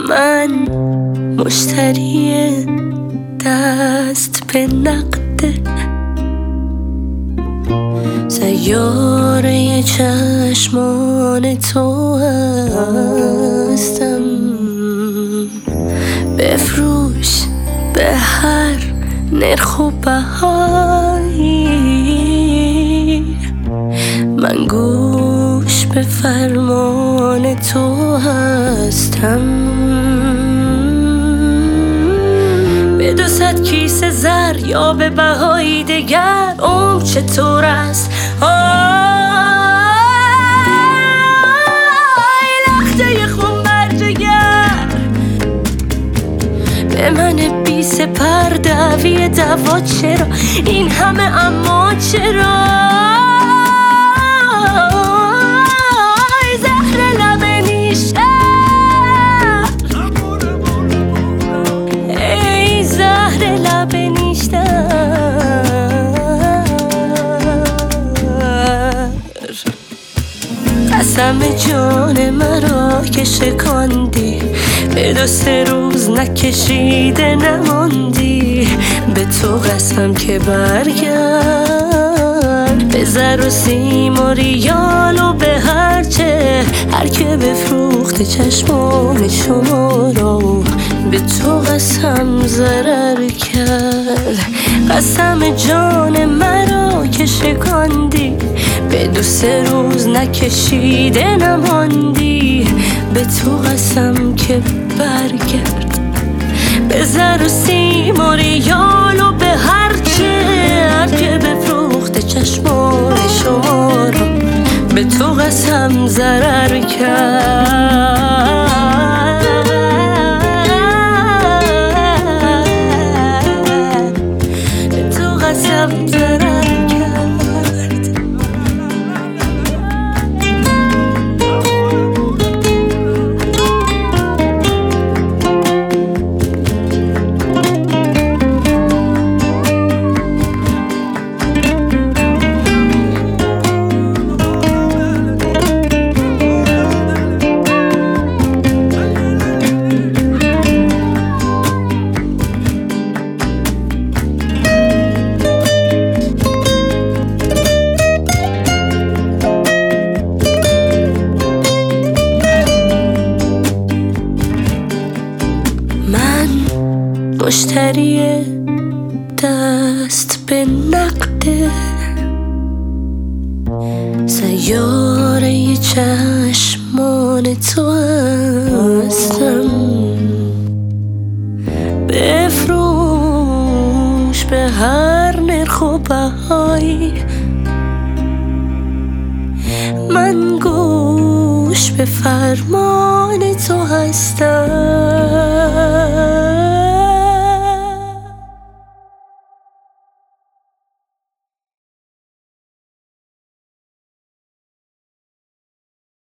من مشتری دست به نقده، سیاره چشمان تو هستم. بفروش به هر نرخ و بهایی، من گوش به فرمان تو هستم. به 200 کیسه زر یا به بهایی دگر عمر چطور است؟ لخته خون بر جگر به من بی سپر دعوی دوا چرا این همه اما چرا؟ زهر لب نیشتر، ای زهر لب نیشتر. قسم جان مرا که شکاندی، به 2-3 روز نکشیده نماندی. به تو قسم که برگرد، به زر و سیم و ریال و به هرچه، هر که بفروخته چشمان شما را به تو قسم ضرر کرد. قسم جان مرا که شکاندی، به 2-3 روز نکشیده نماندی. به تو قسم که برگرد، به زر و سیم و ریال و به هرچه، هر که بفروخته چشمان شما را به تو قسم ضرر کرد. به تو قسم ضرر کرد. مشتری دست به نقده، سیاره چشمان تو هستم. بفروش به هر نرخ و بهایی، من گوش به فرمان تو هستم.